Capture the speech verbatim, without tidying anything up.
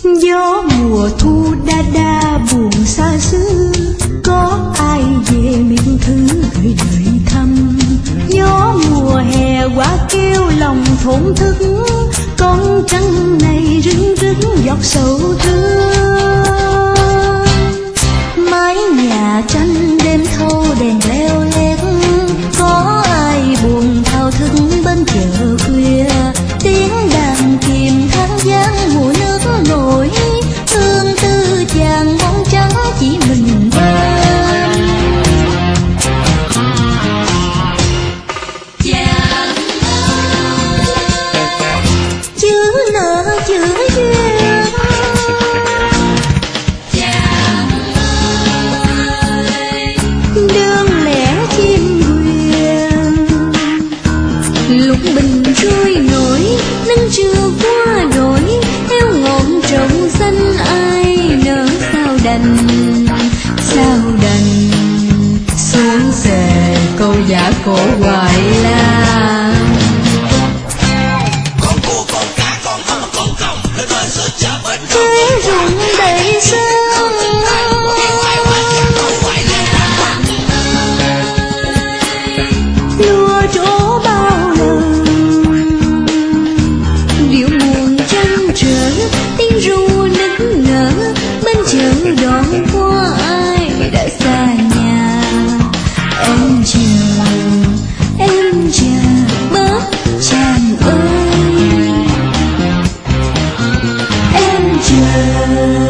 Gió mùa thu đa đa buồn xa xứ, có ai về miền thứ gửi đời thăm. Gió mùa hè quả kêu lòng thổn thức, con trăng này rưng rưng giọt sầu thương. Mái nhà tranh đêm thâu đèn leo lét, có ai buồn thao thức bên chợ khuya. Tiếng đàn kìm tháng giang mùa nước nổi, tương tư chàng bóng trắng chỉ mình bên. Chàng chữ nợ chữ duyên, chàng ơi đơn lẻ chim huyền. Lục bình trôi nổi nâng chưa qua nổi, theo ngọn trồng xanh ai nỡ sao đành, sao đành xuống xề câu giả cổ hoài la. Con cua con cá con hâm con còng, lên bên sữa chợ bên Thế rụng đầy sương, lúa trổ bao lần. Điệu buồn trăng trở tiếng ru nức nở, bên chợ đón qua ai đã xa nhà. Em chờ em chờ bớt chàng ơi, em chờ.